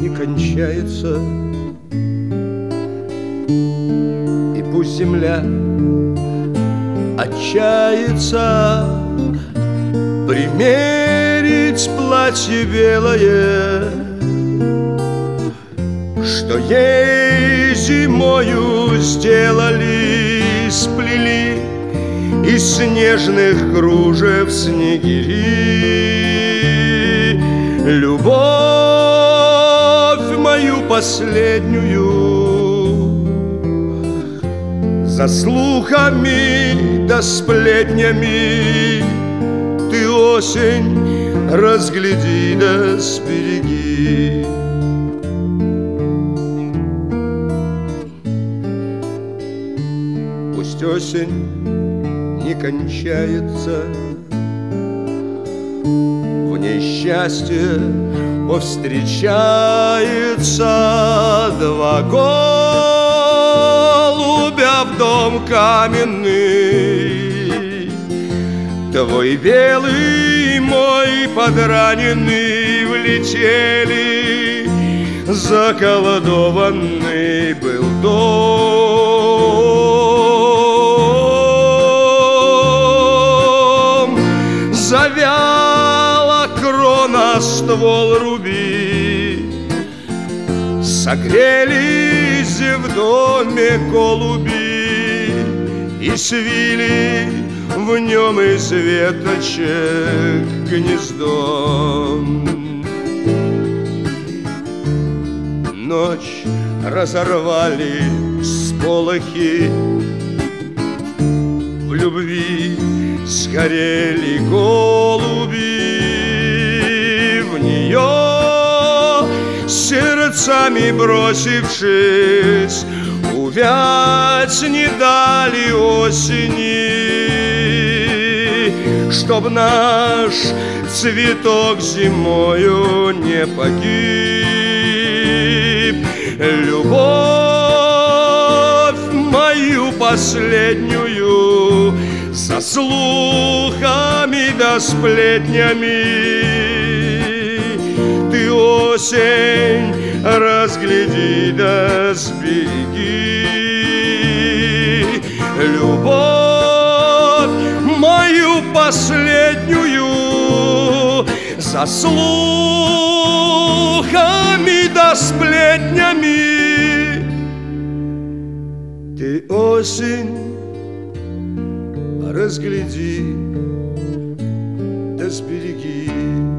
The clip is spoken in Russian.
не кончается. И пусть земля отчается примерить платье белое, что ей зимою сделали, сплели из снежных кружев снегири. Любовь мою последнюю за слухами да сплетнями ты, осень, разгляди да сбереги. Пусть осень не кончается, в ней счастье повстречается. Два голубя в дом каменный, твой белый, мой подраненный, влетели. Заколдованный был дом, завяла крона, ствол руби, согрелись в доме голуби и свили в нем из веточек гнездом. Ночь разорвали сполохи, в любви сгорели голуби, в нее сердцами бросившись, увять не дали осени, чтоб наш цветок зимою не погиб. Любовь мою последнюю за слухами да сплетнями ты, осень, разгляди да сбереги. Любовь мою последнюю за слухами да сплетнями ты, осень, разгляди да сбереги.